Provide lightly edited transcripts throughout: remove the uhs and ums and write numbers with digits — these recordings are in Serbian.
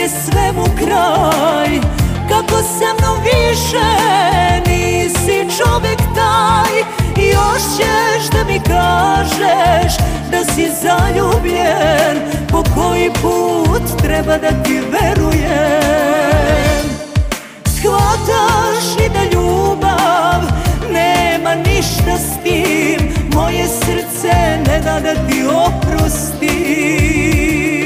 je svemu kraj, kako sa mnom više nisi čovek taj. I još ćeš da mi kažeš da si zaljubljen, po koji put treba da ti verujem. Shvataš li da ljubav nema ništa s tim, moje srce ne da da ti oprostim.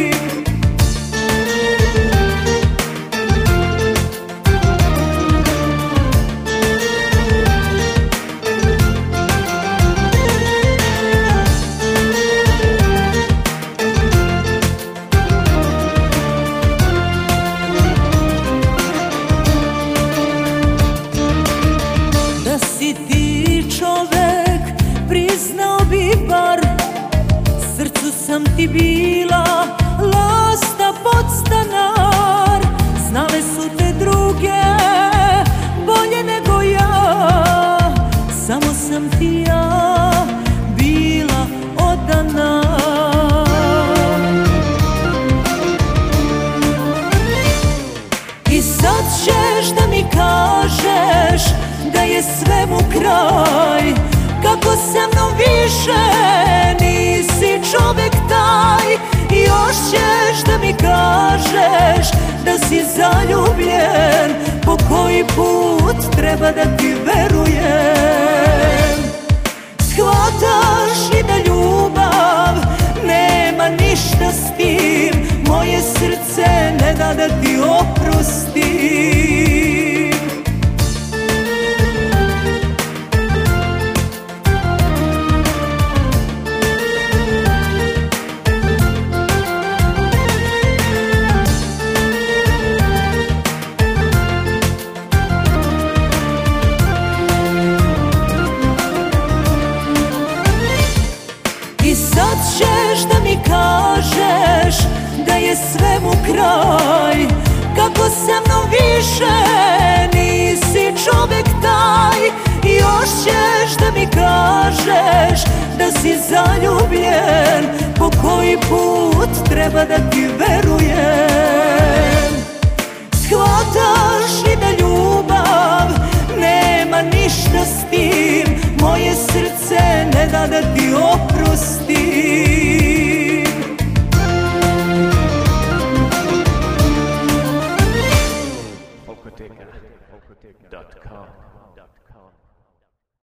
Si ti čovek, priznao bi bar, srcu sam ti bila lasta podstanar. Znale su te druge bolje nego ja, samo sam ti ja bila odana. I sad ćeš da mi kažeš da je svemu kraj, kako sa mnom više nisi čovek taj. I još ćeš da mi kažeš da si zaljubljen, po koji put treba da ti verujem. Shvataš li da ljubav nema ništa s tim, moje srce ne da da ti oprostim. I sad ćeš da mi kažeš da je svemu kraj, kako sa mnom više nisi čovek taj. I još ćeš da mi kažeš da si zaljubljen, po koji put treba da ti verujem.